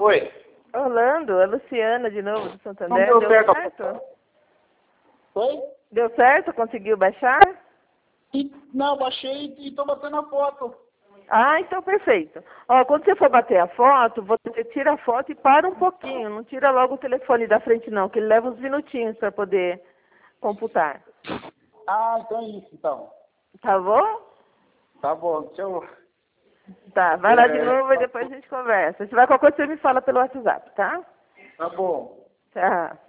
Oi. Orlando, a Luciana de novo do Santander. Não deu certo. Certo? Oi? Deu certo? Conseguiu baixar? Não, baixei e tô batendo a foto. Ah, então perfeito. Ó, quando você for bater a foto, você tira a foto e para um pouquinho. Não tira logo o telefone da frente não, que ele leva uns minutinhos para poder computar. Ah, então é isso, então. Tá bom? Tá bom, deixa eu... Tá, vai lá de novo e depois a gente conversa. Se tiver qualquer coisa, você me fala pelo WhatsApp, tá? Tá bom. Tchau.